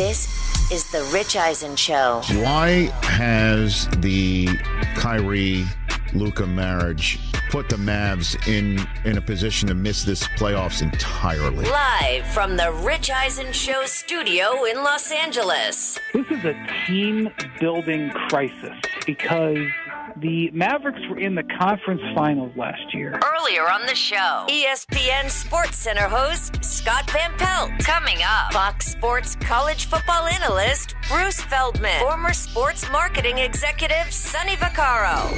This is the Rich Eisen Show. Why has the Kyrie-Luka marriage put the Mavs in a position to miss this playoffs entirely? Live from the Rich Eisen Show studio in Los Angeles. This is a team-building crisis because the Mavericks were in the conference finals last year. Earlier on the show, ESPN SportsCenter host Scott Van Pelt. Coming up, Fox Sports college football analyst Bruce Feldman. Former sports marketing executive Sonny Vaccaro.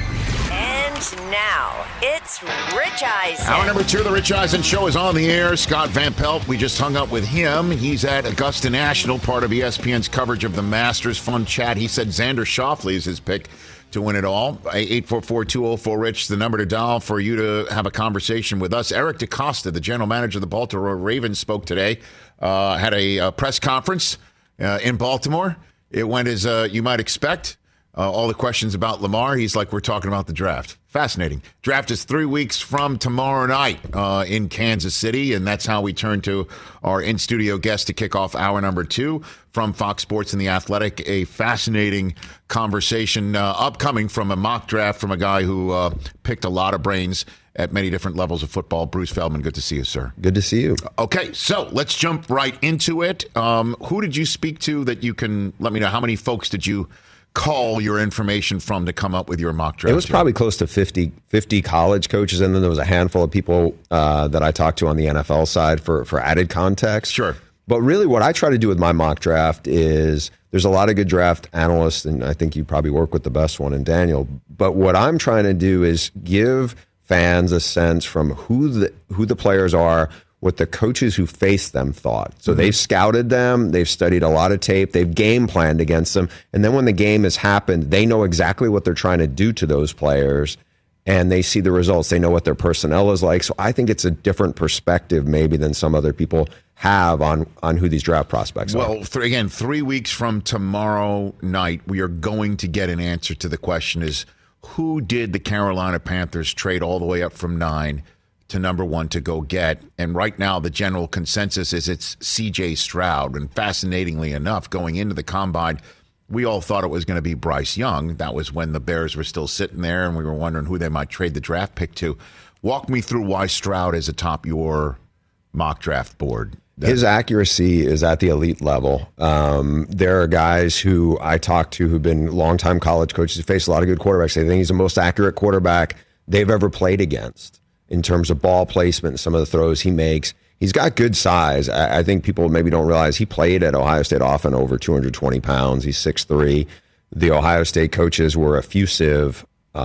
And now, it's Rich Eisen. Hour number 2 of the Rich Eisen Show is on the air. Scott Van Pelt, we just hung up with him. He's at Augusta National, part of ESPN's coverage of the Masters. Fun chat. He said Xander Schauffele is his pick to win it all. 844-204-RICH, the number to dial for you to have a conversation with us. Eric DeCosta, the general manager of the Baltimore Ravens, spoke today, had a press conference in Baltimore. It went as you might expect. All the questions about Lamar, he's like, we're talking about the draft. Fascinating. Draft is 3 weeks from tomorrow night in Kansas City, and that's how we turn to our in-studio guest to kick off hour number 2 from Fox Sports and The Athletic. A fascinating conversation upcoming from a mock draft from a guy who picked a lot of brains at many different levels of football. Bruce Feldman, good to see you, sir. Good to see you. Okay, so let's jump right into it. Who did you speak to that you can let me know? How many folks did you call your information from to come up with your mock draft? It was probably close to 50 college coaches, and then there was a handful of people that I talked to on the NFL side for added context. Sure. But really what I try to do with my mock draft is there's a lot of good draft analysts, and I think you probably work with the best one in Daniel. But what I'm trying to do is give fans a sense from who the players are, what the coaches who faced them thought. So they've scouted them, they've studied a lot of tape, they've game planned against them, and then when the game has happened, they know exactly what they're trying to do to those players, and they see the results. They know what their personnel is like. So I think it's a different perspective maybe than some other people have on who these draft prospects are. Well, again, 3 weeks from tomorrow night, we are going to get an answer to the question is, who did the Carolina Panthers trade all the way up from 9 to number 1 to go get? And right now, the general consensus is it's C.J. Stroud. And fascinatingly enough, going into the combine, we all thought it was going to be Bryce Young. That was when the Bears were still sitting there, and we were wondering who they might trade the draft pick to. Walk me through why Stroud is atop your mock draft board. His accuracy is at the elite level. There are guys who I talk to who've been longtime college coaches who face a lot of good quarterbacks. They think he's the most accurate quarterback they've ever played against in terms of ball placement and some of the throws he makes. He's got good size. I think people maybe don't realize he played at Ohio State often over 220 pounds. He's 6'3". The Ohio State coaches were effusive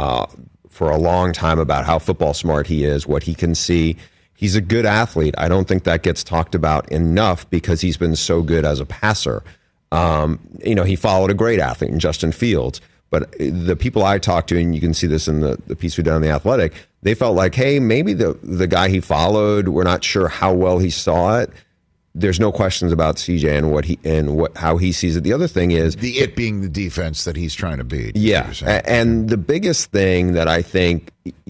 for a long time about how football smart he is, what he can see. He's a good athlete. I don't think that gets talked about enough because he's been so good as a passer. He followed a great athlete in Justin Fields. But the people I talked to, and you can see this in the piece we did on The Athletic, they felt like, hey, maybe the guy he followed, we're not sure how well he saw it. There's no questions about CJ and how he sees it. The other thing is it being the defense that he's trying to beat. Yeah, and the biggest thing that I think,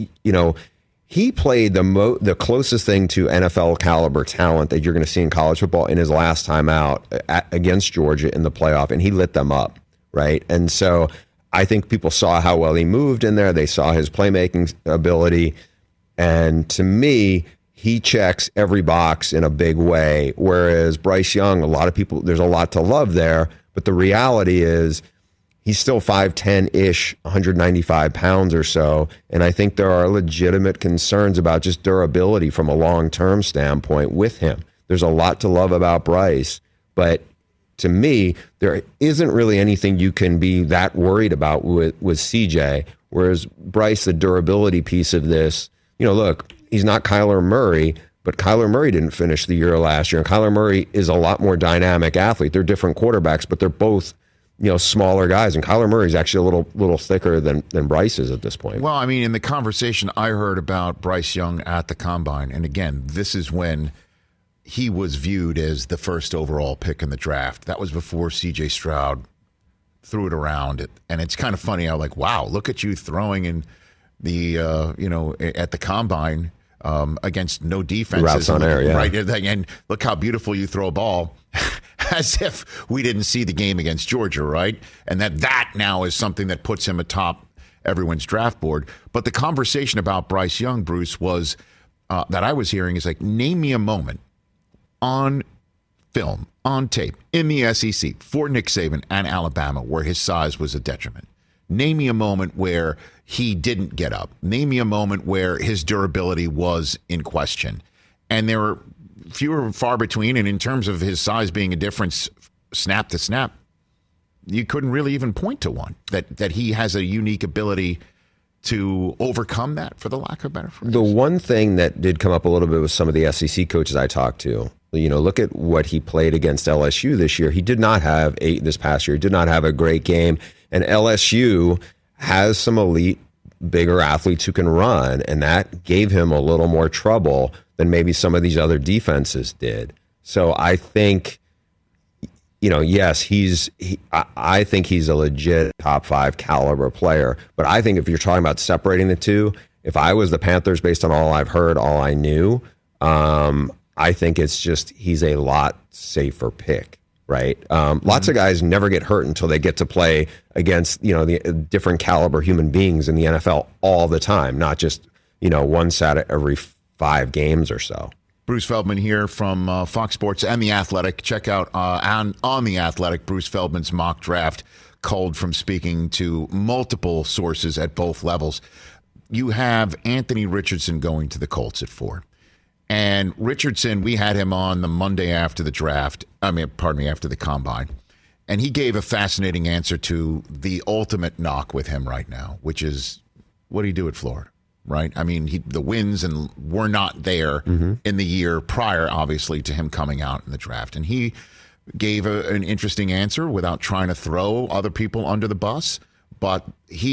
he played the closest thing to NFL caliber talent that you're going to see in college football in his last time out against Georgia in the playoff, and he lit them up, right? And so I think people saw how well he moved in there. They saw his playmaking ability. And to me, he checks every box in a big way. Whereas Bryce Young, a lot of people, there's a lot to love there. But the reality is he's still 5'10-ish, 195 pounds or so. And I think there are legitimate concerns about just durability from a long-term standpoint with him. There's a lot to love about Bryce. But to me, there isn't really anything you can be that worried about with CJ, whereas Bryce, the durability piece of this, look, he's not Kyler Murray, but Kyler Murray didn't finish the year last year, and Kyler Murray is a lot more dynamic athlete. They're different quarterbacks, but they're both smaller guys, and Kyler Murray is actually a little thicker than Bryce is at this point. Well, I mean, in the conversation I heard about Bryce Young at the Combine, and again, this is when he was viewed as the first overall pick in the draft. That was before C.J. Stroud threw it around. And it's kind of funny how, wow, look at you throwing in the, at the Combine against no defenses. Routes on air, yeah. Right, and look how beautiful you throw a ball. as if we didn't see the game against Georgia, right? And that now is something that puts him atop everyone's draft board. But the conversation about Bryce Young, Bruce, was that I was hearing is like, name me a moment on film, on tape, in the SEC for Nick Saban and Alabama where his size was a detriment. Name me a moment where he didn't get up. Name me a moment where his durability was in question. And there were fewer and far between. And in terms of his size being a difference snap to snap, you couldn't really even point to one that he has a unique ability to overcome that, for the lack of a better phrase. The one thing that did come up a little bit with some of the SEC coaches I talked to, look at what he played against LSU this year. He did not have this past year. He did not have a great game. And LSU has some elite, bigger athletes who can run, and that gave him a little more trouble than maybe some of these other defenses did. So I think, yes, I think he's a legit top 5 caliber player. But I think if you're talking about separating the two, if I was the Panthers, based on all I've heard, all I knew, I think it's just he's a lot safer pick. Right. Lots of guys never get hurt until they get to play against, the different caliber human beings in the NFL all the time, not just, once out of every 5 games or so. Bruce Feldman here from Fox Sports and The Athletic. Check out on The Athletic, Bruce Feldman's mock draft, culled from speaking to multiple sources at both levels. You have Anthony Richardson going to the Colts at 4. And Richardson, we had him on the Monday after the draft. After the combine. And he gave a fascinating answer to the ultimate knock with him right now, which is, what do you do at Florida? Right? I mean, the wins were not there in the year prior, obviously, to him coming out in the draft. And he gave an interesting answer without trying to throw other people under the bus. But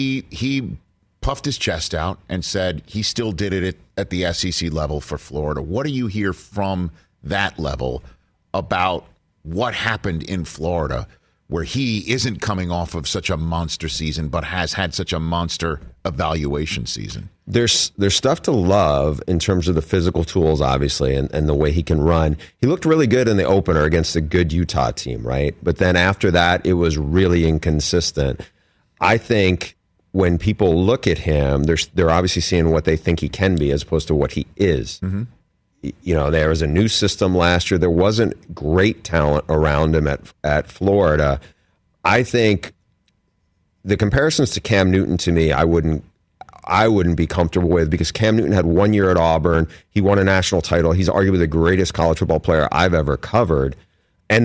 he puffed his chest out and said he still did it at the SEC level for Florida. What do you hear from that level about what happened in Florida, where he isn't coming off of such a monster season, but has had such a monster evaluation season? There's stuff to love in terms of the physical tools, obviously, and the way he can run. He looked really good in the opener against a good Utah team, right? But then after that, it was really inconsistent. I think when people look at him, they're obviously seeing what they think he can be as opposed to what he is. Mm-hmm. There was a new system last year. There wasn't great talent around him at Florida. I think the comparisons to Cam Newton, to me, I wouldn't be comfortable with, because Cam Newton had 1 year at Auburn. He won a national title. He's arguably the greatest college football player I've ever covered. And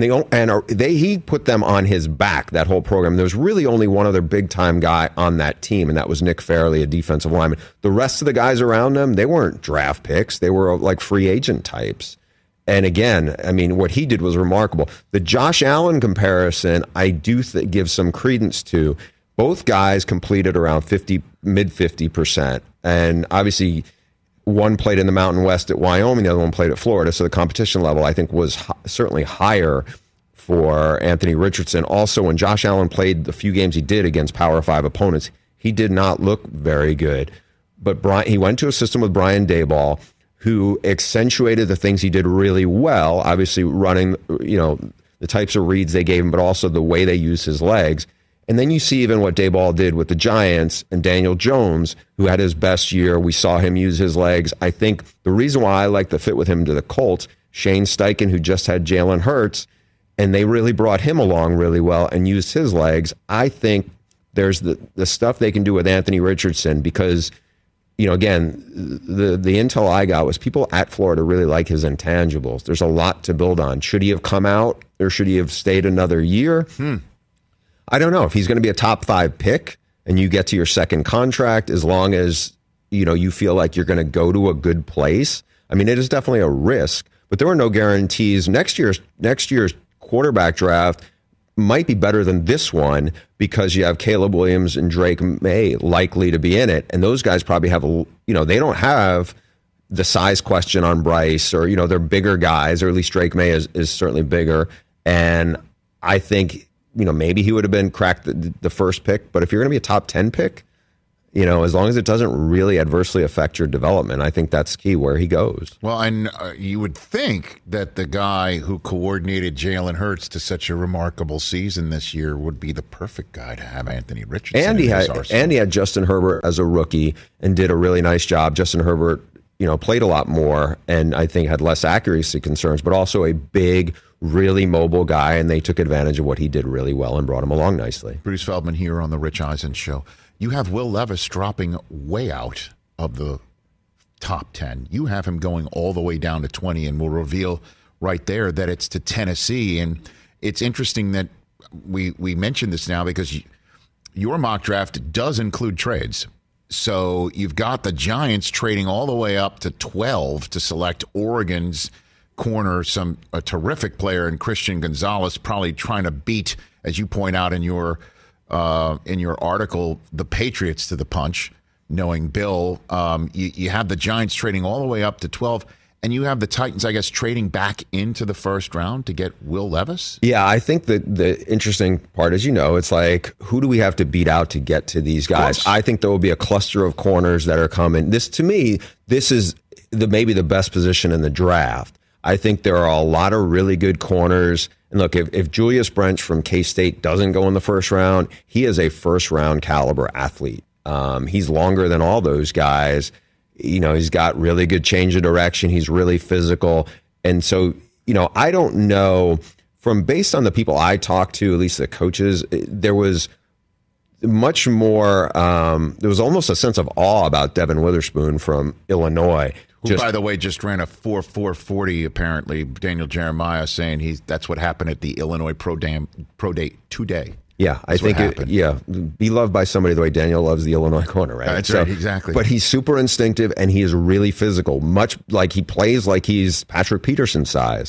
he put them on his back, that whole program. There was really only one other big-time guy on that team, and that was Nick Fairley, a defensive lineman. The rest of the guys around him, they weren't draft picks. They were like free agent types. And again, what he did was remarkable. The Josh Allen comparison, I do give some credence to. Both guys completed around mid 50%. And obviously, one played in the Mountain West at Wyoming, the other one played at Florida. So the competition level, I think, was certainly higher for Anthony Richardson. Also, when Josh Allen played the few games he did against Power 5 opponents, he did not look very good. But he went to a system with Brian Daboll, who accentuated the things he did really well, obviously running, the types of reads they gave him, but also the way they used his legs. And then you see even what Daboll did with the Giants and Daniel Jones, who had his best year. We saw him use his legs. I think the reason why I like the fit with him to the Colts, Shane Steichen, who just had Jalen Hurts, and they really brought him along really well and used his legs. I think there's the stuff they can do with Anthony Richardson, because, again, the intel I got was people at Florida really like his intangibles. There's a lot to build on. Should he have come out, or should he have stayed another year? I don't know. If he's going to be a top 5 pick and you get to your second contract, as long as, you feel like you're going to go to a good place, it is definitely a risk, but there were no guarantees. Next year's quarterback draft might be better than this one, because you have Caleb Williams and Drake May likely to be in it. And those guys probably have they don't have the size question on Bryce, or, they're bigger guys, or at least Drake May is certainly bigger. And I think, maybe he would have been cracked the first pick, but if you're going to be a top 10 pick, as long as it doesn't really adversely affect your development, I think that's key where he goes. Well, and you would think that the guy who coordinated Jalen Hurts to such a remarkable season this year would be the perfect guy to have Anthony Richardson. And he had Justin Herbert as a rookie and did a really nice job. Justin Herbert, played a lot more and I think had less accuracy concerns, but also a big, really mobile guy, and they took advantage of what he did really well and brought him along nicely. Bruce Feldman here on the Rich Eisen Show. You have Will Levis dropping way out of the top 10. You have him going all the way down to 20, and we'll reveal right there that it's to Tennessee. And it's interesting that we mentioned this now because your mock draft does include trades. So you've got the Giants trading all the way up to 12 to select Oregon's corner, a terrific player in Christian Gonzalez, probably trying to beat, as you point out in your article, the Patriots to the punch, knowing Bill. You have the Giants trading all the way up to 12, and you have the Titans, I guess, trading back into the first round to get Will Levis? Yeah, I think that the interesting part is, it's like, who do we have to beat out to get to these guys? I think there will be a cluster of corners that are coming. To me, this is maybe the best position in the draft. I think there are a lot of really good corners. And look, if Julius Brents from K-State doesn't go in the first round, he is a first-round caliber athlete. He's longer than all those guys. He's got really good change of direction. He's really physical. And so, I don't know, based on the people I talked to, at least the coaches, there was much more, there was almost a sense of awe about Devin Witherspoon from Illinois. Who, by the way, just ran a 4.40 apparently. Daniel Jeremiah saying that's what happened at the Illinois Pro Day today. Yeah, I think be loved by somebody the way Daniel loves the Illinois corner, right? That's right, exactly. But he's super instinctive and he is really physical, much like he plays like he's Patrick Peterson's size.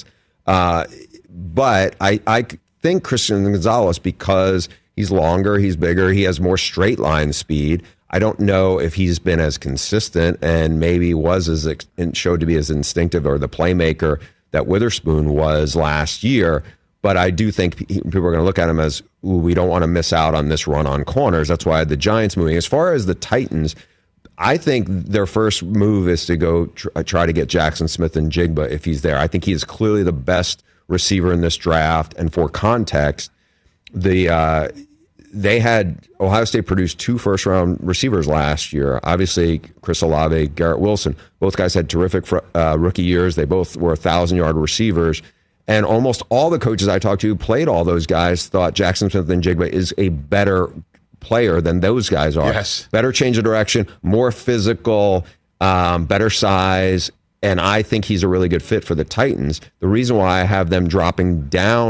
But I think Christian Gonzalez, because he's longer, he's bigger, he has more straight line speed. I don't know if he's been as consistent and maybe showed to be as instinctive or the playmaker that Witherspoon was last year. But I do think people are going to look at him as, we don't want to miss out on this run on corners. That's why the Giants moving. As far as the Titans, I think their first move is to go try to get Jackson Smith-Njigba if he's there. I think he is clearly the best receiver in this draft. And for context, they had Ohio State produced 2 first-round receivers last year. Obviously, Chris Olave, Garrett Wilson. Both guys had terrific rookie years. They both were 1,000-yard receivers. And almost all the coaches I talked to who played all those guys thought Jackson Smith-Njigba is a better player than those guys are. Yes. Better change of direction, more physical, better size. And I think he's a really good fit for the Titans. The reason why I have them jumping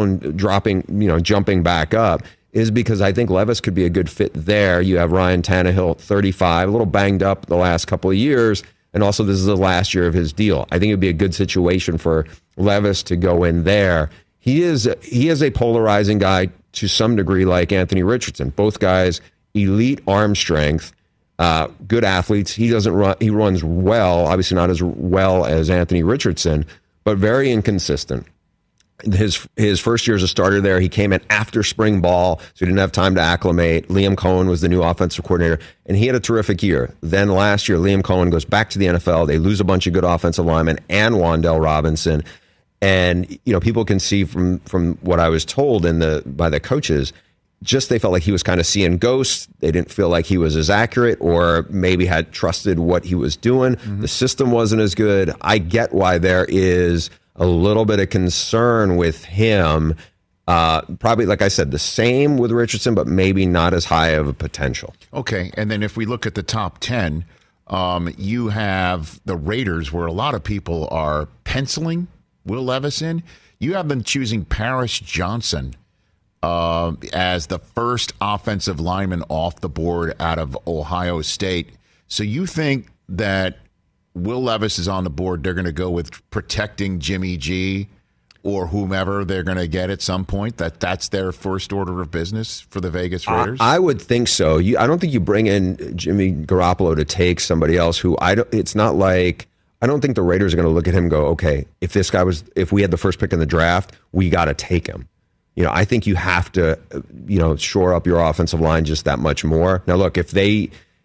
back up is because I think Levis could be a good fit there. You have Ryan Tannehill, 35, a little banged up the last couple of years, and also this is the last year of his deal. I think it would be a good situation for Levis to go in there. He is a polarizing guy to some degree, like Anthony Richardson. Both guys, elite arm strength, good athletes. He runs well, obviously not as well as Anthony Richardson, but very inconsistent. His first year as a starter there, he came in after spring ball, so he didn't have time to acclimate. Liam Cohen was the new offensive coordinator, and he had a terrific year. Then last year, Liam Cohen goes back to the NFL. They lose a bunch of good offensive linemen and Wan'Dale Robinson. And people can see from what I was told by the coaches, just they felt like he was kind of seeing ghosts. They didn't feel like he was as accurate, or maybe had trusted what he was doing. Mm-hmm. The system wasn't as good. I get why there is a little bit of concern with him. Probably, like I said, the same with Richardson, but maybe not as high of a potential. Okay, and then if we look at the top 10, you have the Raiders, where a lot of people are penciling Will Levis in. You have them choosing Paris Johnson as the first offensive lineman off the board out of Ohio State. So you think that Will Levis is on the board, they're going to go with protecting Jimmy G or whomever they're going to get at some point, that's their first order of business for the Vegas Raiders? I would think so. I don't think you bring in Jimmy Garoppolo to take somebody else who it's not like, I don't think the Raiders are going to look at him and go, okay, if we had the first pick in the draft, we got to take him. I think you have to, shore up your offensive line just that much more. Now, look, if they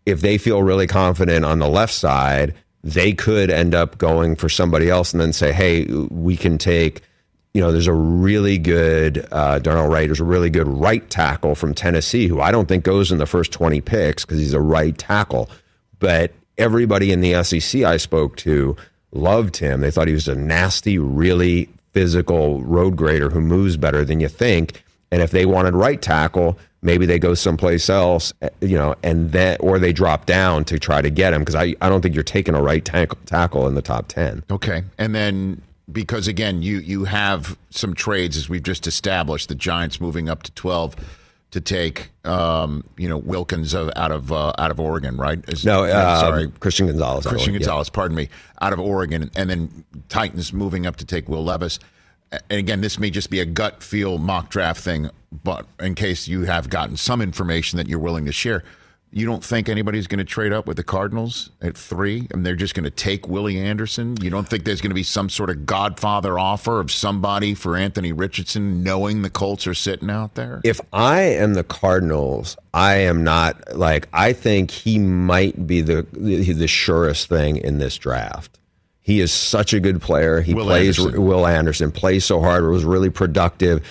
if they feel really confident on the left side, they could end up going for somebody else and then say, hey, we can take, there's a really good, Darnell Wright is a really good right tackle from Tennessee, who I don't think goes in the first 20 picks because he's a right tackle. But everybody in the SEC I spoke to loved him. They thought he was a nasty, really physical road grader who moves better than you think. And if they wanted right tackle, maybe they go someplace else, and then, or they drop down to try to get him, because I don't think you're taking a right tackle in the top 10. Okay. And then, because again, you have some trades, as we've just established, the Giants moving up to 12 to take, Wilkins out of Oregon, right? Sorry, Christian Gonzalez. Pardon me, out of Oregon, and then Titans moving up to take Will Levis. And again, this may just be a gut feel mock draft thing, but in case you have gotten some information that you're willing to share, you don't think anybody's going to trade up with the Cardinals at 3, and they're just going to take Willie Anderson? You don't think there's going to be some sort of Godfather offer of somebody for Anthony Richardson, knowing the Colts are sitting out there? If I am the Cardinals, I am not I think he might be the surest thing in this draft. He is such a good player. Will Anderson plays so hard, was really productive.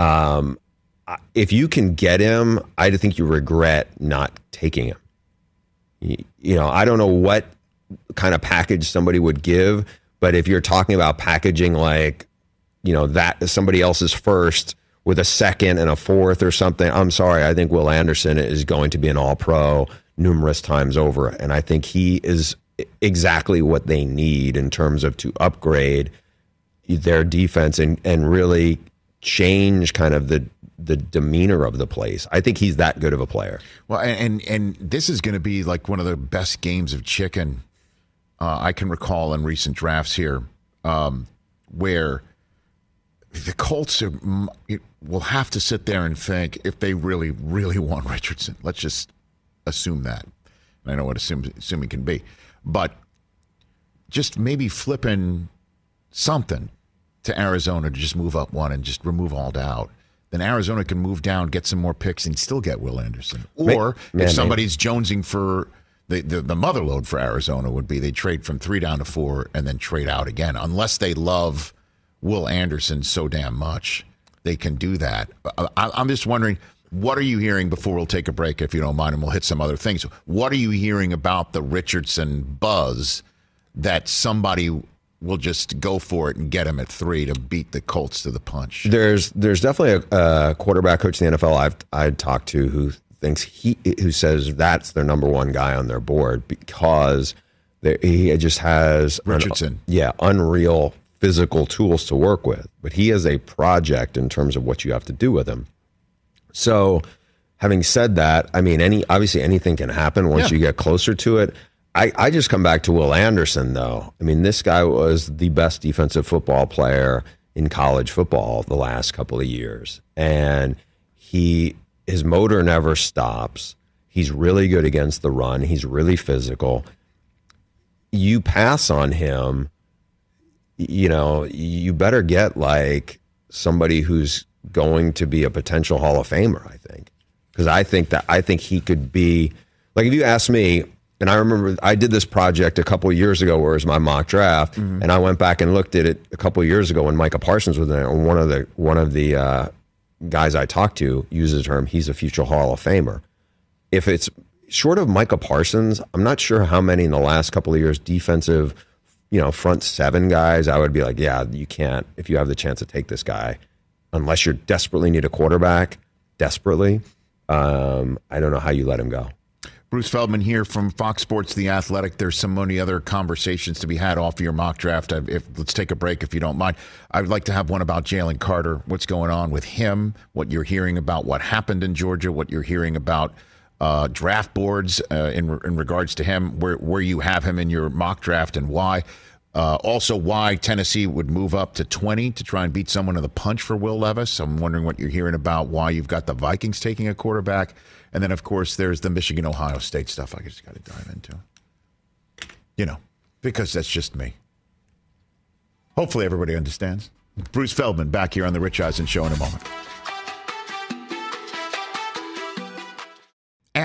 If you can get him, I think you regret not taking him. I don't know what kind of package somebody would give, but if you're talking about packaging that somebody else's first with a second and a fourth or something, I'm sorry, I think Will Anderson is going to be an all-pro numerous times over, and I think he is exactly what they need in terms of to upgrade their defense and really change kind of the demeanor of the place. I think he's that good of a player. Well, and this is going to be like one of the best games of chicken I can recall in recent drafts here, where the Colts will have to sit there and think if they really, really want Richardson. Let's just assume that. I know what assuming can be. But just maybe flipping something to Arizona to just move up one and just remove all doubt. Then Arizona can move down, get some more picks, and still get Will Anderson. Or if somebody's jonesing for the mother load for Arizona would be they trade from 3 down to 4 and then trade out again. Unless they love Will Anderson so damn much, they can do that. I'm just wondering, what are you hearing before we'll take a break, if you don't mind, and we'll hit some other things. What are you hearing about the Richardson buzz that somebody will just go for it and get him at 3 to beat the Colts to the punch? There's definitely a quarterback coach in the NFL I've talked to who says that's their number one guy on their board because he just has Richardson. Unreal physical tools to work with, but he is a project in terms of what you have to do with him. So, having said that, I mean, obviously anything can happen once you get closer to it. I just come back to Will Anderson, though. I mean, this guy was the best defensive football player in college football the last couple of years, and his motor never stops. He's really good against the run. He's really physical. You pass on him, you better get somebody who's going to be a potential Hall of Famer, I think. Because I think he could be, if you ask me, and I remember I did this project a couple of years ago where it was my mock draft, and I went back and looked at it a couple of years ago when Micah Parsons was there, and one of the guys I talked to uses the term, he's a future Hall of Famer. If it's short of Micah Parsons, I'm not sure how many in the last couple of years defensive, front 7 guys, I would be like, yeah, you can't, if you have the chance to take this guy, unless you desperately need a quarterback, desperately, I don't know how you let him go. Bruce Feldman here from Fox Sports The Athletic. There's so many other conversations to be had off of your mock draft. Let's take a break if you don't mind. I would like to have one about Jalen Carter, what's going on with him, what you're hearing about what happened in Georgia, what you're hearing about draft boards in regards to him, where you have him in your mock draft and why. Also, why Tennessee would move up to 20 to try and beat someone in the punch for Will Levis. I'm wondering what you're hearing about why you've got the Vikings taking a quarterback. And then, of course, there's the Michigan-Ohio State stuff I just got to dive into. Because that's just me. Hopefully everybody understands. Bruce Feldman back here on The Rich Eisen Show in a moment.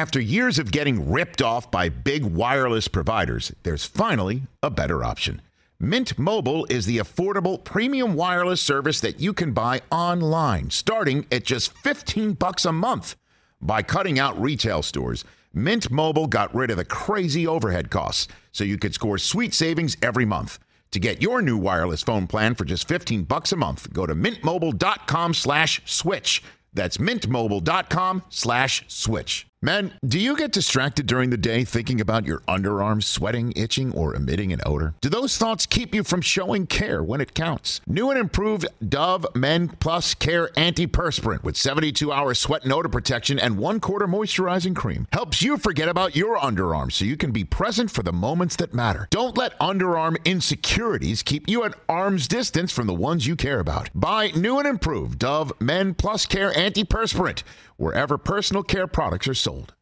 After years of getting ripped off by big wireless providers, there's finally a better option. Mint Mobile is the affordable premium wireless service that you can buy online, starting at just $15 a month. By cutting out retail stores, Mint Mobile got rid of the crazy overhead costs, so you could score sweet savings every month. To get your new wireless phone plan for just $15 a month, go to mintmobile.com/switch. That's mintmobile.com/switch. Men, do you get distracted during the day thinking about your underarms sweating, itching, or emitting an odor? Do those thoughts keep you from showing care when it counts? New and improved Dove Men Plus Care Antiperspirant with 72-hour sweat and odor protection and 1/4 moisturizing cream helps you forget about your underarms so you can be present for the moments that matter. Don't let underarm insecurities keep you at arm's distance from the ones you care about. Buy new and improved Dove Men Plus Care Antiperspirant wherever personal care products are sold.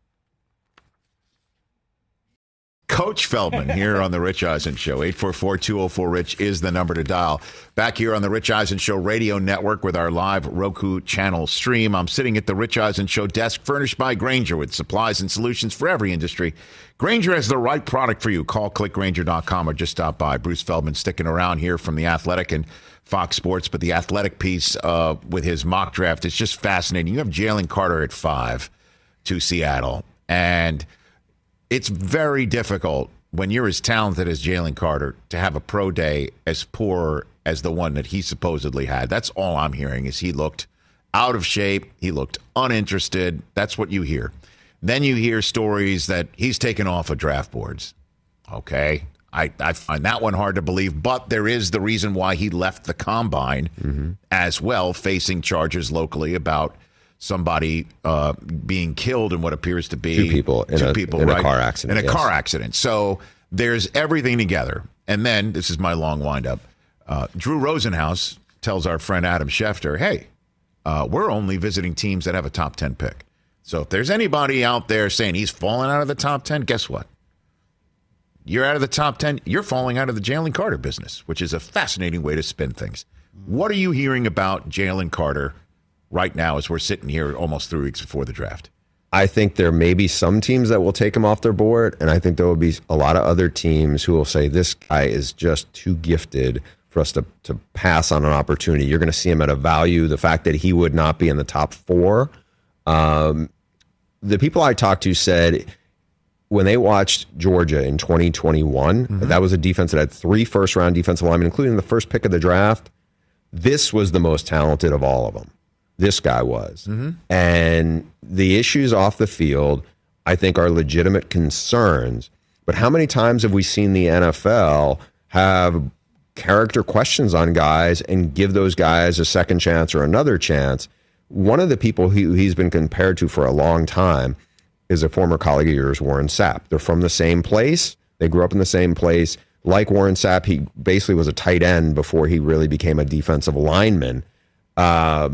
Coach Feldman here on the Rich Eisen Show. 844-204-RICH is the number to dial. Back here on the Rich Eisen Show radio network with our live Roku channel stream. I'm sitting at the Rich Eisen Show desk furnished by Grainger with supplies and solutions for every industry. Grainger has the right product for you. Call clickgrainger.com or just stop by. Bruce Feldman sticking around here from The Athletic and Fox Sports, but the Athletic piece with his mock draft is just fascinating. You have Jalen Carter at 5 to Seattle, and it's very difficult when you're as talented as Jalen Carter to have a pro day as poor as the one that he supposedly had. That's all I'm hearing is he looked out of shape. He looked uninterested. That's what you hear. Then you hear stories that he's taken off of draft boards. Okay. I find that one hard to believe, but there is the reason why he left the combine as well, facing charges locally about somebody being killed in what appears to be two people in a car accident. In a car accident. So there's everything together. And then, this is my long windup, Drew Rosenhaus tells our friend Adam Schefter, hey, we're only visiting teams that have a top 10 pick. So if there's anybody out there saying he's falling out of the top 10, guess what? You're out of the top 10. You're falling out of the Jalen Carter business, which is a fascinating way to spin things. What are you hearing about Jalen Carter right now as we're sitting here almost 3 weeks before the draft? I think there may be some teams that will take him off their board, and I think there will be a lot of other teams who will say this guy is just too gifted for us to pass on an opportunity. You're going to see him at a value. The fact that he would not be in the top 4. The people I talked to said when they watched Georgia in 2021, that was a defense that had 3 first-round defensive linemen, including the first pick of the draft. This was the most talented of all of them. This guy was. And the issues off the field, I think, are legitimate concerns. But how many times have we seen the NFL have character questions on guys and give those guys a second chance or another chance? One of the people he's been compared to for a long time is a former colleague of yours, Warren Sapp. They're from the same place. They grew up in the same place. Like Warren Sapp, he basically was a tight end before he really became a defensive lineman. Warren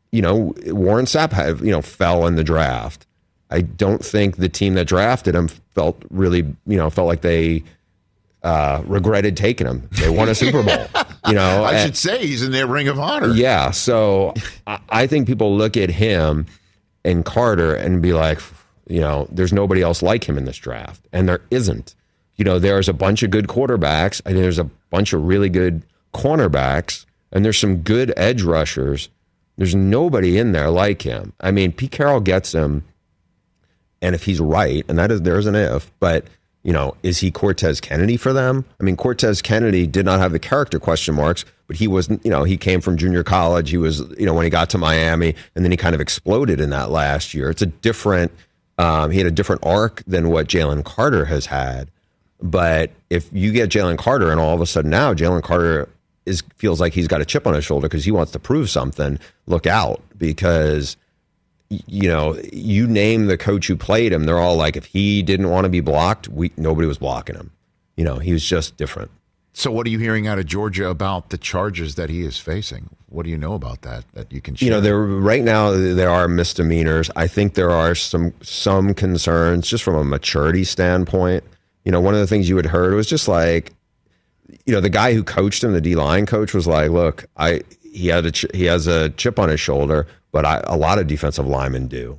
Sapp fell in the draft. I don't think the team that drafted him felt like they regretted taking him. They won a Super Bowl. I should say he's in their Ring of Honor. Yeah. So I think people look at him and Carter and be like, there's nobody else like him in this draft. And there isn't. There's a bunch of good quarterbacks. I think there's a bunch of really good cornerbacks. And there's some good edge rushers. There's nobody in there like him. I mean, Pete Carroll gets him. And if he's right, and there's an if, but, is he Cortez Kennedy for them? I mean, Cortez Kennedy did not have the character question marks, but he was, he came from junior college. He was, when he got to Miami, and then he kind of exploded in that last year. It's a different, he had a different arc than what Jalen Carter has had. But if you get Jalen Carter and all of a sudden now Jalen Carter feels like he's got a chip on his shoulder because he wants to prove something, look out, because you name the coach who played him, they're all like, if he didn't want to be blocked, nobody was blocking him. He was just different. So what are you hearing out of Georgia about the charges that he is facing? What do you know about that you can share? Right now there are misdemeanors. I think there are some concerns just from a maturity standpoint. One of the things you had heard was just like, the guy who coached him, the D-line coach, was like, look, he has a chip on his shoulder, but a lot of defensive linemen do.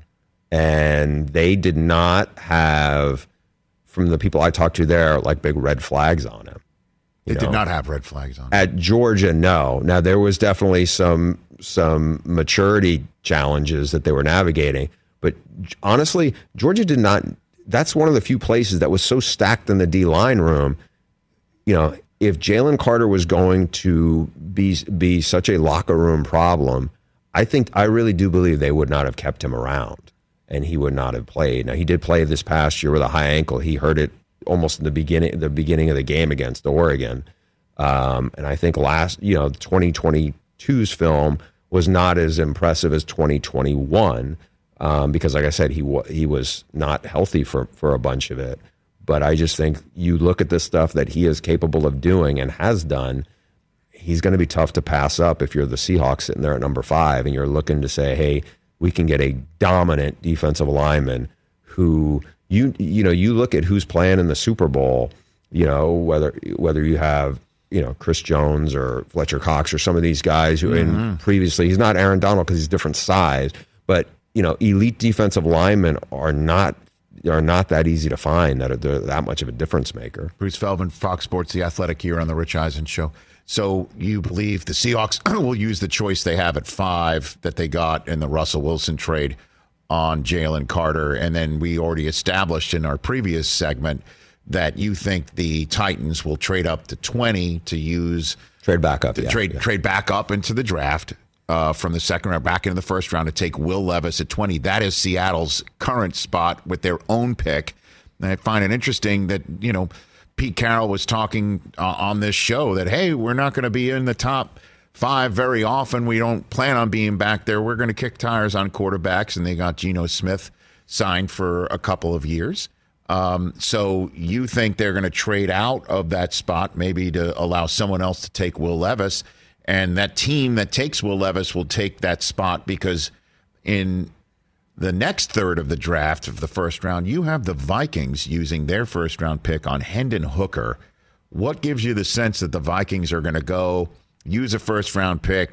And they did not have, from the people I talked to there, like big red flags on him. They did not have red flags on him. At Georgia, no. Now, there was definitely some maturity challenges that they were navigating. But honestly, Georgia did not. That's one of the few places that was so stacked in the D-line room. You know, if Jalen Carter was going to be such a locker room problem, I really do believe they would not have kept him around and he would not have played. Now, he did play this past year with a high ankle. He hurt it almost in the beginning of the game against Oregon. And I think 2022's film was not as impressive as 2021 because, like I said, he was not healthy for a bunch of it. But I just think you look at the stuff that he is capable of doing and has done, he's going to be tough to pass up if you're the Seahawks sitting there at number 5 and you're looking to say, hey, we can get a dominant defensive lineman who you look at who's playing in the Super Bowl, whether you have, Chris Jones or Fletcher Cox or some of these guys who previously, he's not Aaron Donald because he's different size, but elite defensive linemen are not that easy to find that they're that much of a difference maker. Bruce Feldman, Fox Sports, The Athletic here on the Rich Eisen Show. So you believe the Seahawks will use the choice they have at 5 that they got in the Russell Wilson trade on Jalen Carter. And then we already established in our previous segment that you think the Titans will trade up to 20 to use trade back up into the draft from the second round back into the first round to take Will Levis at 20. That is Seattle's current spot with their own pick. And I find it interesting that, Pete Carroll was talking on this show that, hey, we're not going to be in the top 5 very often. We don't plan on being back there. We're going to kick tires on quarterbacks. And they got Geno Smith signed for a couple of years. So you think they're going to trade out of that spot maybe to allow someone else to take Will Levis. And that team that takes Will Levis will take that spot because in the next third of the draft of the first round, you have the Vikings using their first-round pick on Hendon Hooker. What gives you the sense that the Vikings are going to go use a first-round pick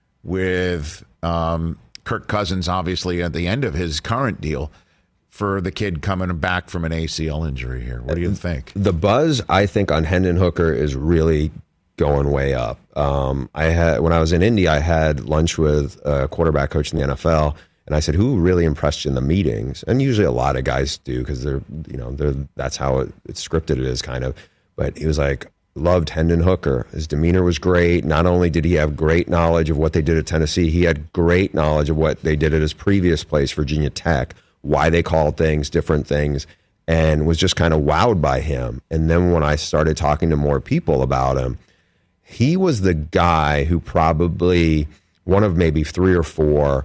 with Kirk Cousins, obviously, at the end of his current deal, for the kid coming back from an ACL injury here? What do you think? The buzz, I think, on Hendon Hooker is really going way up. When I was in Indy, I had lunch with a quarterback coach in the NFL, and I said, who really impressed you in the meetings? And usually a lot of guys do because that's how it's scripted it is kind of. But he was like, loved Hendon Hooker. His demeanor was great. Not only did he have great knowledge of what they did at Tennessee, he had great knowledge of what they did at his previous place, Virginia Tech, why they called things, different things, and was just kind of wowed by him. And then when I started talking to more people about him, he was the guy who probably one of maybe 3 or 4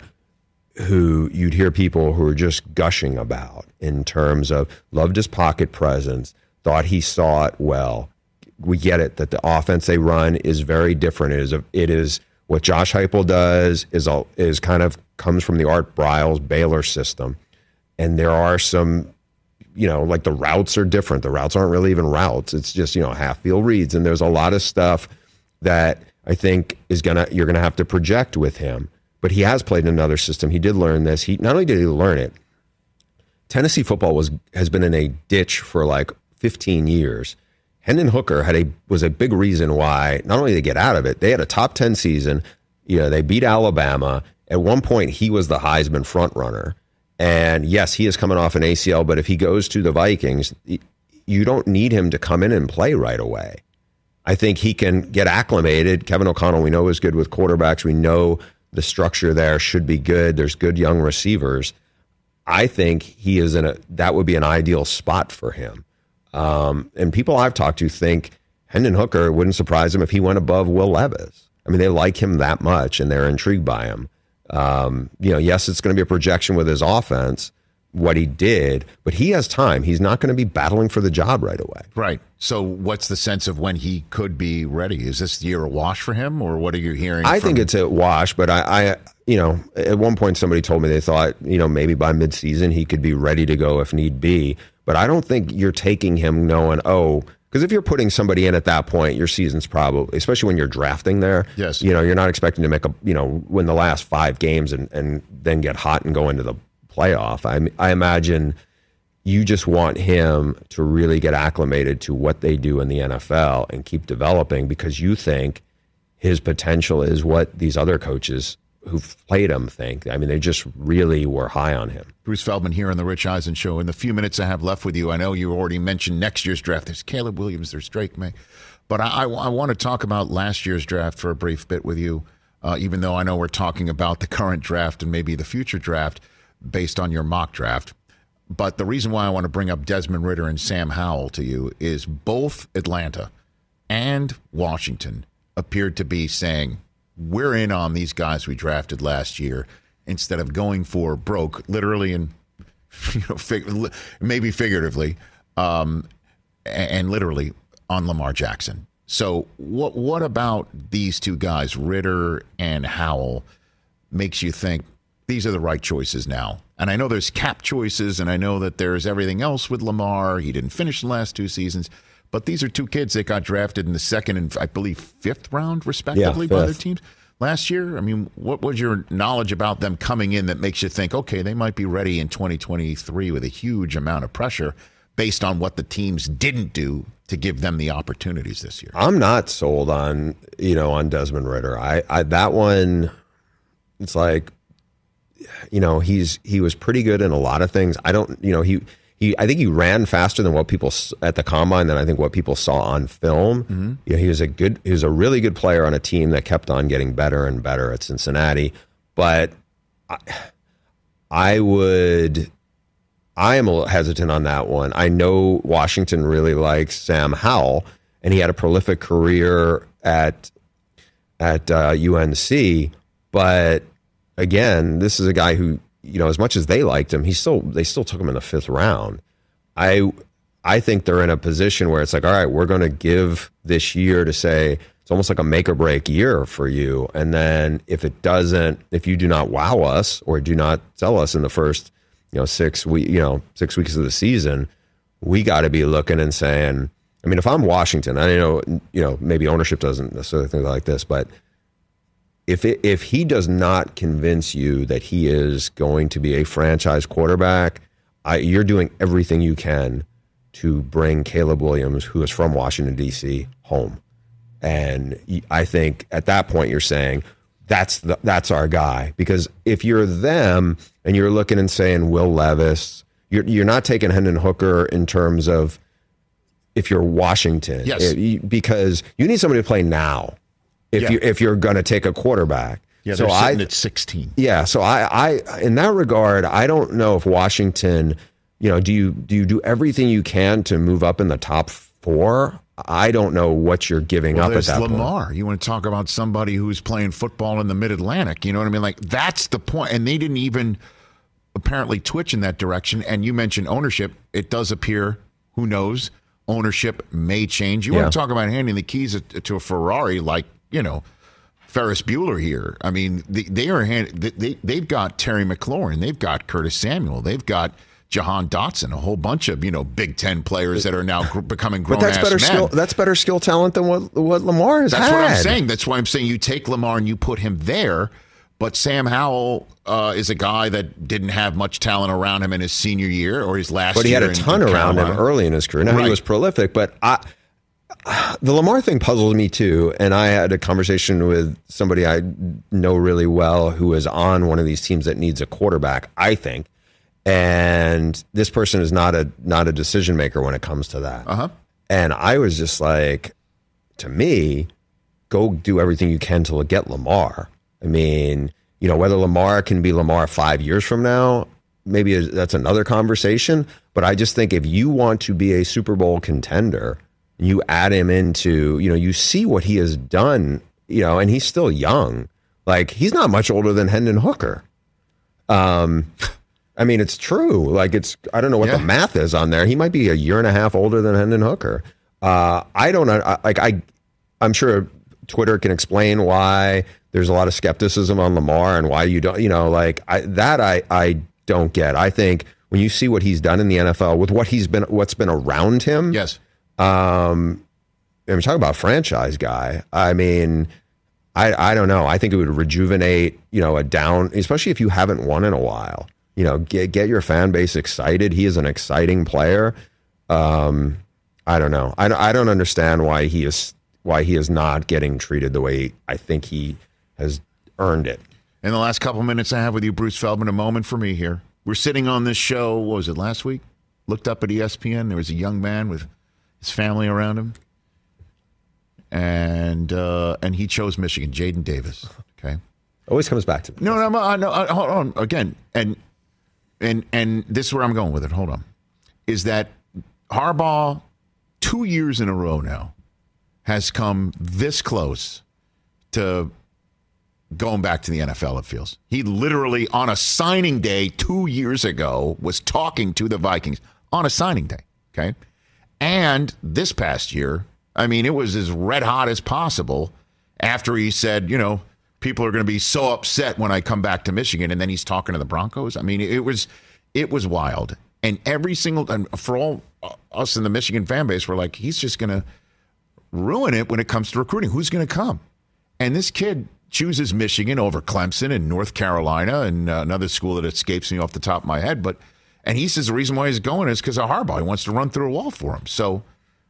who you'd hear people who were just gushing about in terms of loved his pocket presence, thought he saw it well. We get it that the offense they run is very different. It is what Josh Heupel does is kind of comes from the Art Briles Baylor system. And there are some, like the routes are different. The routes aren't really even routes. It's just, half field reads. And there's a lot of stuff that I think you're gonna have to project with him. But he has played in another system. He did learn this. He not only did he learn it, Tennessee football has been in a ditch for like 15 years. Hendon Hooker was a big reason why not only they get out of it, they had a top 10 season. They beat Alabama. At one point, he was the Heisman front runner. And yes, he is coming off an ACL, but if he goes to the Vikings, you don't need him to come in and play right away. I think he can get acclimated. Kevin O'Connell, we know, is good with quarterbacks. We know the structure there should be good. There's good young receivers. I think he is that would be an ideal spot for him. And people I've talked to think Hendon Hooker wouldn't surprise them if he went above Will Levis. I mean, they like him that much and they're intrigued by him. Yes, it's going to be a projection with his offense, what he did, but he has time. He's not going to be battling for the job right away. Right. So what's the sense of when he could be ready? Is this year a wash for him, or what are you hearing? I think it's a wash, but I at one point somebody told me they thought, maybe by midseason he could be ready to go if need be. But I don't think you're taking him knowing, because if you're putting somebody in at that point, your season's probably, especially when you're drafting there, yes, you're not expecting to make win the last 5 games and then get hot and go into the playoff. I imagine you just want him to really get acclimated to what they do in the NFL and keep developing, because you think his potential is what these other coaches who've played him think. I mean, they just really were high on him. Bruce Feldman here on the Rich Eisen Show. In the few minutes I have left with you, I know you already mentioned next year's draft. There's Caleb Williams, there's Drake May. But I want to talk about last year's draft for a brief bit with you, even though I know we're talking about the current draft and maybe the future draft based on your mock draft. But the reason why I want to bring up Desmond Ridder and Sam Howell to you is both Atlanta and Washington appeared to be saying, we're in on these guys we drafted last year, instead of going for broke, literally and maybe figuratively, and literally on Lamar Jackson. So what about these two guys, Ridder and Howell, makes you think these are the right choices now? And I know there's cap choices, and I know that there's everything else with Lamar. He didn't finish the last 2 seasons. But these are two kids that got drafted in the second and, I believe, fifth round, respectively, by their teams last year. I mean, what was your knowledge about them coming in that makes you think, okay, they might be ready in 2023 with a huge amount of pressure based on what the teams didn't do to give them the opportunities this year? I'm not sold on, on Desmond Ridder. I that one, it's like, he was pretty good in a lot of things. I don't, I think he ran faster than what people at the combine than I think what people saw on film. Mm-hmm. He was a really good player on a team that kept on getting better and better at Cincinnati. But I am a little hesitant on that one. I know Washington really likes Sam Howell, and he had a prolific career at UNC. But again, this is a guy who, as much as they liked him, they still took him in the fifth round. I think they're in a position where it's like, all right, we're going to give this year to say it's almost like a make or break year for you. And then if you do not wow us or do not sell us in the first 6 weeks of the season, we got to be looking and saying, I mean, if I'm Washington, I know, maybe ownership doesn't necessarily think like this, but if he does not convince you that he is going to be a franchise quarterback, you're doing everything you can to bring Caleb Williams, who is from Washington, D.C., home. And I think at that point you're saying, that's our guy. Because if you're them and you're looking and saying Will Levis, you're not taking Hendon Hooker in terms of if you're Washington. Yes. Because you need somebody to play now if you're going to take a quarterback. Yeah, they're sitting at 16. Yeah, so I in that regard, I don't know if Washington, do you do everything you can to move up in the top 4? I don't know what you're giving up at that Lamar. point. You want to talk about somebody who's playing football in the Mid-Atlantic. You know what I mean? Like, that's the point. And they didn't even apparently twitch in that direction. And you mentioned ownership. It does appear, who knows, ownership may change. You want to talk about handing the keys to a Ferrari like, Ferris Bueller here. I mean, they've got Terry McLaurin. They've got Curtis Samuel. They've got Jahan Dotson, a whole bunch of, Big Ten players that are now becoming grown-ass men. That's better skill talent than what Lamar has had. That's what I'm saying. That's why I'm saying you take Lamar and you put him there, but Sam Howell is a guy that didn't have much talent around him in his senior year or his last year. But he had a ton around him early in his career. Now, he was prolific, but the Lamar thing puzzles me too, and I had a conversation with somebody I know really well who is on one of these teams that needs a quarterback, I think. And this person is not a decision maker when it comes to that. Uh-huh. And I was just like, to me, go do everything you can to get Lamar. I mean, whether Lamar can be Lamar 5 years from now, maybe that's another conversation. But I just think if you want to be a Super Bowl contender, you add him into, you see what he has done, and he's still young. Like, he's not much older than Hendon Hooker. I mean, it's true. Like, I don't know what the math is on there. He might be a year and a half older than Hendon Hooker. I don't know. I'm sure Twitter can explain why there's a lot of skepticism on Lamar and why you don't, I don't get. I think when you see what he's done in the NFL with what's been around him. Yes. I'm talking about franchise guy. I mean, I don't know. I think it would rejuvenate, a down, especially if you haven't won in a while. get your fan base excited. He is an exciting player. I don't know. I don't understand why he is not getting treated the way I think he has earned it. In the last couple minutes I have with you, Bruce Feldman, a moment for me here. We're sitting on this show, what was it, last week? Looked up at ESPN. There was a young man with his family around him. And he chose Michigan, Jaden Davis. Okay. Always comes back to me. No, hold on. Again, and this is where I'm going with it. Hold on. Is that Harbaugh, 2 years in a row now, has come this close to going back to the NFL, it feels. He literally, on a signing day 2 years ago, was talking to the Vikings on a signing day, okay? And this past year, I mean, it was as red hot as possible after he said, people are going to be so upset when I come back to Michigan, and then he's talking to the Broncos. I mean, it was wild. And for all us in the Michigan fan base, we're like, he's just going to ruin it when it comes to recruiting. Who's going to come? And this kid chooses Michigan over Clemson and North Carolina and another school that escapes me off the top of my head. And he says the reason why he's going is because of Harbaugh. He wants to run through a wall for him. So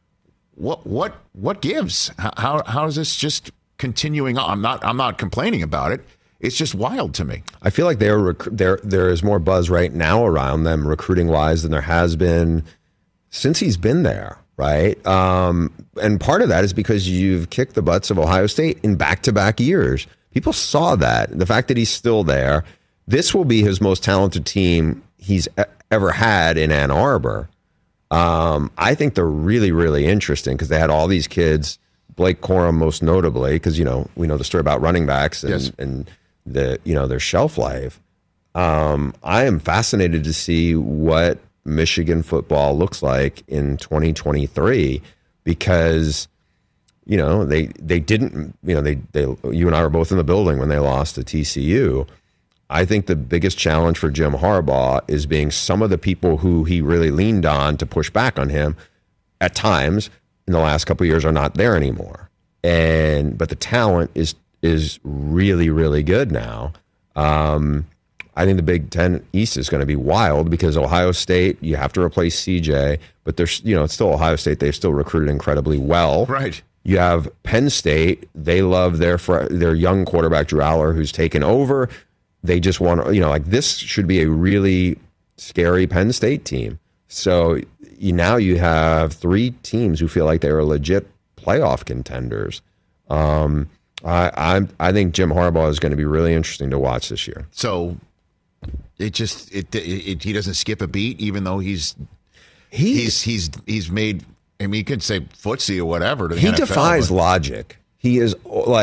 what gives? How is this just continuing on? I'm not complaining about it. It's just wild to me. I feel like there is more buzz right now around them recruiting wise than there has been since he's been there. Right. And part of that is because you've kicked the butts of Ohio State in back-to-back years. People saw that. The fact that he's still there, this will be his most talented team he's ever had in Ann Arbor. I think they're really, really interesting because they had all these kids, Blake Corum most notably, because, we know the story about running backs and, yes, and their shelf life. I am fascinated to see what Michigan football looks like in 2023 because they didn't you and I were both in the building when they lost to TCU. I think the biggest challenge for Jim Harbaugh is being some of the people who he really leaned on to push back on him at times in the last couple of years are not there anymore. But the talent is really, really good now. I think the Big Ten East is going to be wild because Ohio State, you have to replace CJ, but there's, it's still Ohio State. They've still recruited incredibly well. Right. You have Penn State. They love their young quarterback, Drew Aller, who's taken over. They just want to, this should be a really scary Penn State team. So now you have three teams who feel like they are legit playoff contenders. I think Jim Harbaugh is going to be really interesting to watch this year. So he doesn't skip a beat, even though he's made. I mean, you could say footsie or whatever. To the he NFL, defies logic. He is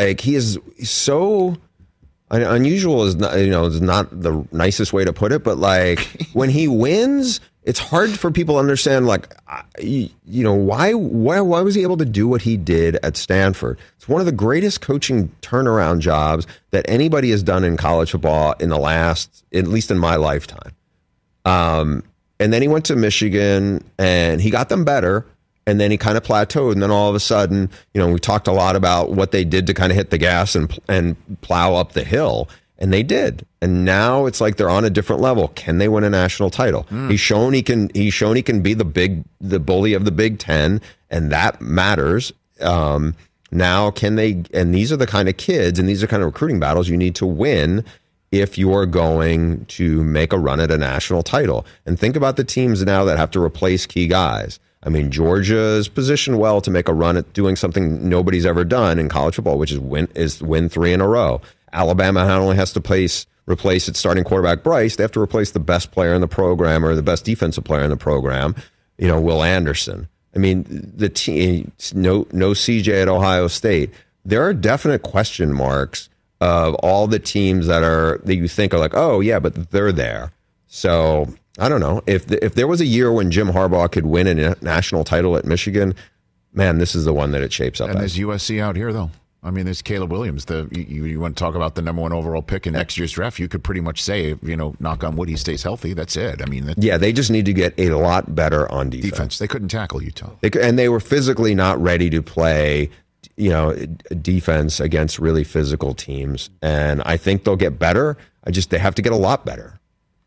so unusual. Is not the nicest way to put it, but when he wins, it's hard for people to understand. Why was he able to do what he did at Stanford? It's one of the greatest coaching turnaround jobs that anybody has done in college football in the last, at least in my lifetime. And then he went to Michigan and he got them better. And then he kind of plateaued. And then all of a sudden, we talked a lot about what they did to kind of hit the gas and plow up the hill. And they did. And now it's like they're on a different level. Can they win a national title? He's shown he can be the bully of the Big Ten, and that matters. Now can they, and these are the kind of kids and these are kind of recruiting battles you need to win if you're going to make a run at a national title. And think about the teams now that have to replace key guys. I mean, Georgia's positioned well to make a run at doing something nobody's ever done in college football, which is win 3 in a row. Alabama not only has to replace its starting quarterback Bryce, they have to replace the best player in the program or the best defensive player in the program, Will Anderson. I mean, the team, no CJ at Ohio State. There are definite question marks of all the teams that you think are like, oh yeah, but they're there. So I don't know if there was a year when Jim Harbaugh could win a national title at Michigan, man, this is the one that it shapes up. And there's USC out here though. I mean, there's Caleb Williams. You want to talk about the number 1 overall pick in next year's draft? You could pretty much say, knock on wood, he stays healthy. That's it. I mean, they just need to get a lot better on defense. They couldn't tackle Utah, and they were physically not ready to play, defense against really physical teams. And I think they'll get better. They have to get a lot better.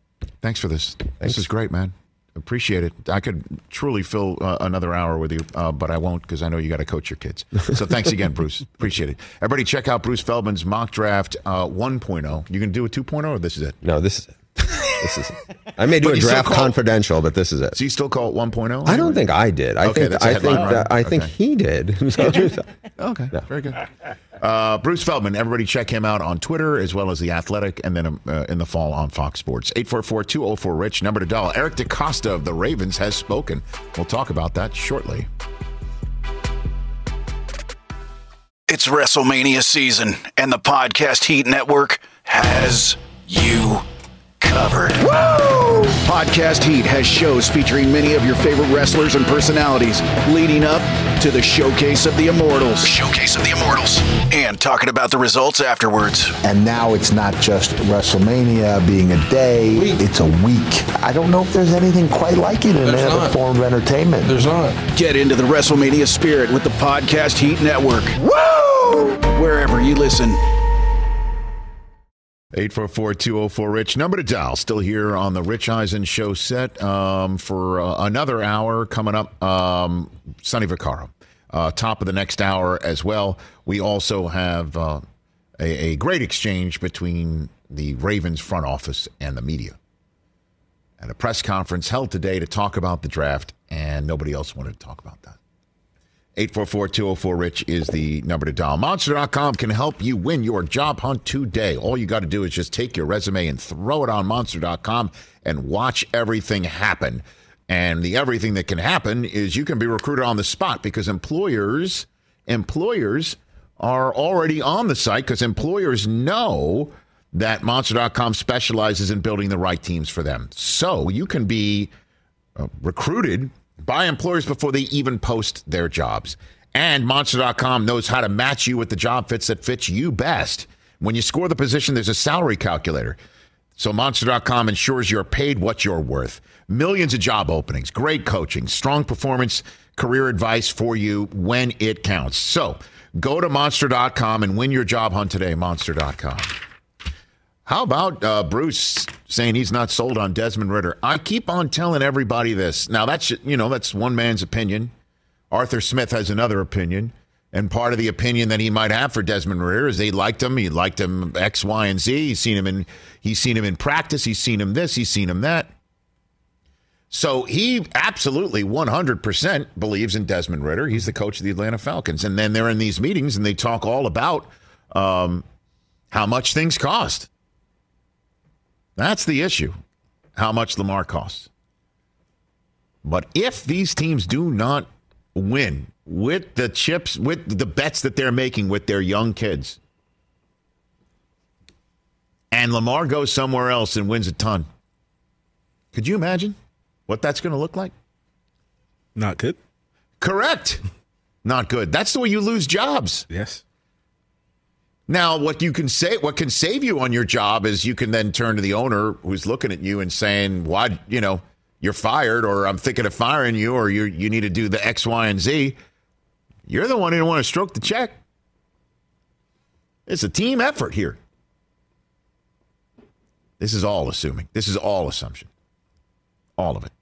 Thanks for this. This is great, man. Appreciate it. I could truly fill another hour with you, but I won't because I know you got to coach your kids. So thanks again, Bruce. Appreciate it. Everybody check out Bruce Feldman's mock draft 1.0. You can do a 2.0 or this is it? No, this is it. This is it. I may do a draft confidential, but this is it. So you still call it 1.0? I don't think I did. I think he did. Okay, very good. Bruce Feldman, everybody check him out on Twitter as well as The Athletic, and then in the fall on Fox Sports. 844-204-RICH, number to dial. Eric DeCosta of the Ravens has spoken. We'll talk about that shortly. It's WrestleMania season, and the Podcast Heat Network has you covered. Woo! Podcast Heat has shows featuring many of your favorite wrestlers and personalities, leading up to the Showcase of the Immortals. And talking about the results afterwards. And now it's not just WrestleMania being a day, it's a week. I don't know if there's anything quite like it in any other form of entertainment. There's not. Get into the WrestleMania spirit with the Podcast Heat Network. Woo! Wherever you listen. 844-204-RICH, number to dial. Still here on the Rich Eisen show set for another hour coming up. Sonny Vaccaro, top of the next hour as well. We also have a great exchange between the Ravens front office and the media. At a press conference held today to talk about the draft, and nobody else wanted to talk about that. 844-204-RICH is the number to dial. Monster.com can help you win your job hunt today. All you got to do is just take your resume and throw it on Monster.com and watch everything happen. And the everything that can happen is you can be recruited on the spot because employers are already on the site because employers know that Monster.com specializes in building the right teams for them. So you can be recruited by employers before they even post their jobs. And Monster.com knows how to match you with the job fits that fits you best. When you score the position, there's a salary calculator. So Monster.com ensures you're paid what you're worth. Millions of job openings, great coaching, strong performance, career advice for you when it counts. So go to Monster.com and win your job hunt today, Monster.com. How about Bruce saying he's not sold on Desmond Ridder? I keep on telling everybody this. Now, that's one man's opinion. Arthur Smith has another opinion. And part of the opinion that he might have for Desmond Ridder is they liked him. He liked him X, Y, and Z. He's seen him in practice. He's seen him this. He's seen him that. So he absolutely 100% believes in Desmond Ridder. He's the coach of the Atlanta Falcons. And then they're in these meetings and they talk all about how much things cost. That's the issue, how much Lamar costs. But if these teams do not win with the chips, with the bets that they're making with their young kids, and Lamar goes somewhere else and wins a ton, could you imagine what that's going to look like? Not good. Correct. Not good. That's the way you lose jobs. Yes. Now, what can save you on your job is you can then turn to the owner who's looking at you and saying, "Why, you're fired," or "I'm thinking of firing you," or you need to do the X, Y, and Z. You're the one who didn't want to stroke the check. It's a team effort here. This is all assuming. This is all assumption. All of it.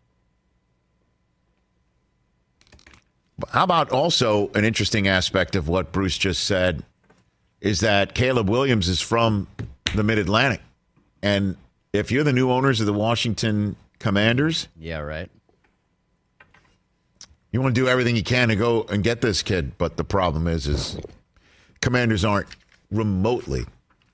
But how about also an interesting aspect of what Bruce just said is that Caleb Williams is from the Mid-Atlantic. And if you're the new owners of the Washington Commanders, yeah, right, you want to do everything you can to go and get this kid. But the problem is Commanders aren't remotely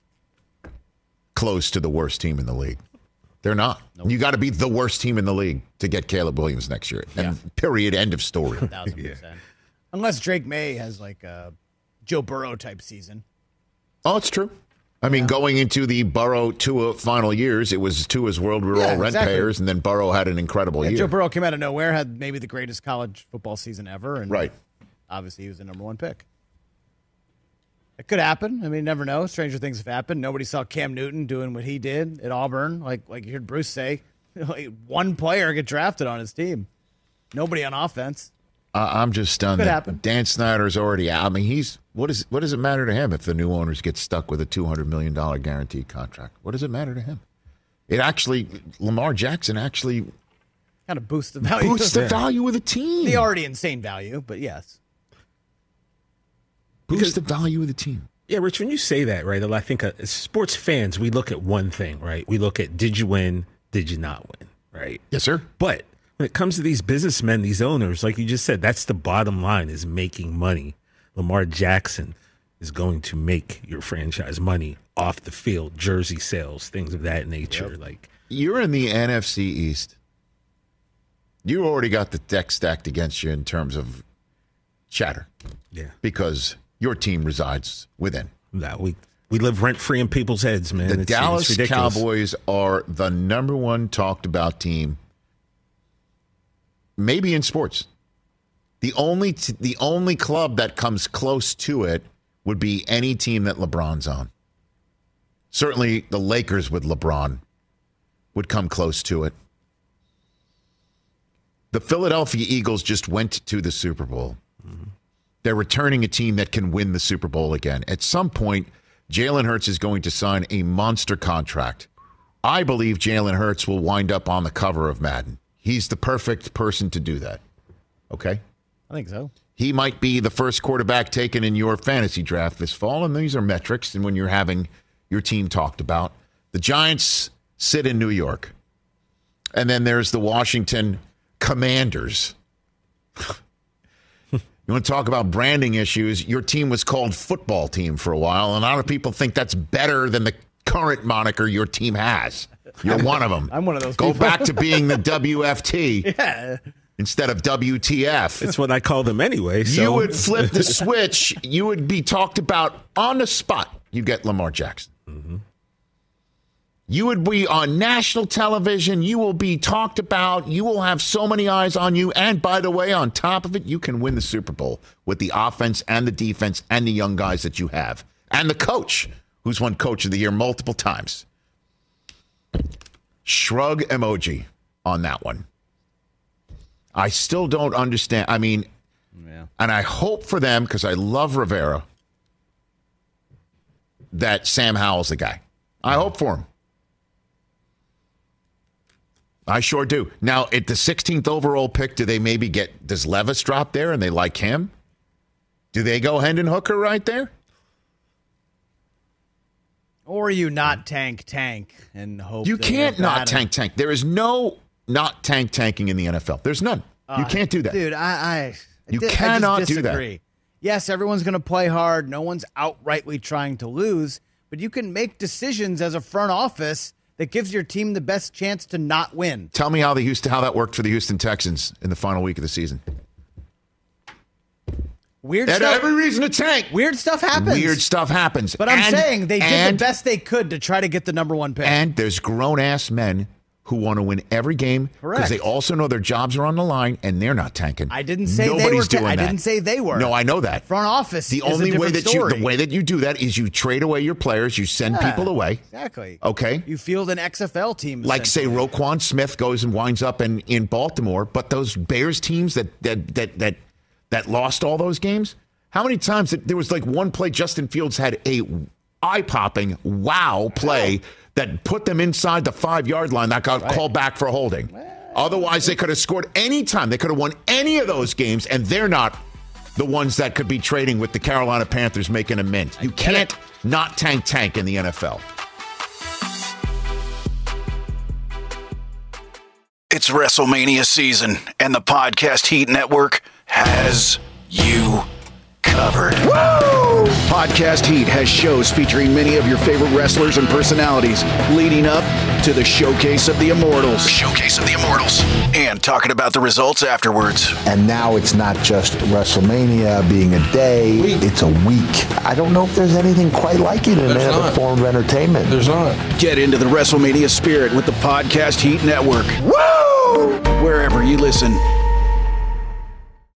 close to the worst team in the league. They're not. Nope. You got to be the worst team in the league to get Caleb Williams next year. And period, end of story. 1,000%. Unless Drake May has like a Joe Burrow type season. Oh, it's true. I mean, going into the Burrow-Tua final years, it was Tua's world. We were all rent payers, and then Burrow had an incredible year. Joe Burrow came out of nowhere, had maybe the greatest college football season ever. And right. Obviously, he was the number one pick. It could happen. I mean, you never know. Stranger things have happened. Nobody saw Cam Newton doing what he did at Auburn. Like you heard Bruce say, one player get drafted on his team. Nobody on offense. I'm just stunned Could that happen. Dan Snyder's already out. I mean, what does it matter to him if the new owners get stuck with a $200 million guaranteed contract? What does it matter to him? Lamar Jackson actually kind of boosts the value. Boosts the value of the team. The already insane value, but yes. Boosts the value of the team. Yeah, Rich, when you say that, right, I think as sports fans, we look at one thing, right? We look at, did you win? Did you not win? Right? Yes, sir. But when it comes to these businessmen, these owners, like you just said, that's the bottom line, is making money. Lamar Jackson is going to make your franchise money off the field, jersey sales, things of that nature. Yep. Like, you're in the NFC East. You already got the deck stacked against you in terms of chatter. Yeah. Because your team resides within. No, we live rent-free in people's heads, man. The Dallas Cowboys are the number one talked about team, maybe in sports. The only club that comes close to it would be any team that LeBron's on. Certainly the Lakers with LeBron would come close to it. The Philadelphia Eagles just went to the Super Bowl. Mm-hmm. They're returning a team that can win the Super Bowl again. At some point, Jalen Hurts is going to sign a monster contract. I believe Jalen Hurts will wind up on the cover of Madden. He's the perfect person to do that. Okay? I think so. He might be the first quarterback taken in your fantasy draft this fall, and these are metrics and when you're having your team talked about. The Giants sit in New York. And then there's the Washington Commanders. You want to talk about branding issues? Your team was called football team for a while, and a lot of people think that's better than the current moniker your team has. You're one of them. I'm one of those Go people. back to being the WFT Yeah. instead of WTF. It's what I call them anyway. So. You would flip the switch. You would be talked about on the spot. You get Lamar Jackson. Mm-hmm. You would be on national television. You will be talked about. You will have so many eyes on you. And by the way, on top of it, you can win the Super Bowl with the offense and the defense and the young guys that you have. And the coach, who's won Coach of the Year multiple times. Shrug emoji on that one. I still don't understand. I mean, and I hope for them, because I love Rivera, that Sam Howell's the guy. I hope for him. I sure do. Now, at the 16th overall pick, does Levis drop there and they like him? Do they go Hendon Hooker right there? Or you not tank and hope you can't not tank. There is no not tanking in the NFL. There's none. You can't do that. Dude, you cannot do that. Yes, everyone's going to play hard. No one's outrightly trying to lose, but you can make decisions as a front office that gives your team the best chance to not win. Tell me how that worked for the Houston Texans in the final week of the season. Weird They stuff. had every reason to tank. Weird stuff happens. But I'm saying they did the best they could to try to get the number one pick. And there's grown-ass men who want to win every game because they also know their jobs are on the line, and they're not tanking. I didn't say Nobody's they were. doing that. I didn't say they were. No, I know that. Front office. The only way that you do that is you trade away your players, you send people away. Exactly. Okay. You field an XFL team. Like say Roquan Smith goes and winds up in Baltimore, but those Bears teams that lost all those games. How many times there was like one play Justin Fields had a eye-popping wow play that put them inside the 5-yard line that got called back for holding. Otherwise, they could have scored any time. They could have won any of those games, and they're not the ones that could be trading with the Carolina Panthers making a mint. You can't not tank in the NFL. It's WrestleMania season, and the Podcast Heat Network has you covered. Woo! Podcast Heat has shows featuring many of your favorite wrestlers and personalities, leading up to the Showcase of the Immortals. And talking about the results afterwards. And now it's not just WrestleMania being a day, it's a week. I don't know if there's anything quite like it in any other form of entertainment. There's not. Get into the WrestleMania spirit with the Podcast Heat Network. Woo! Wherever you listen.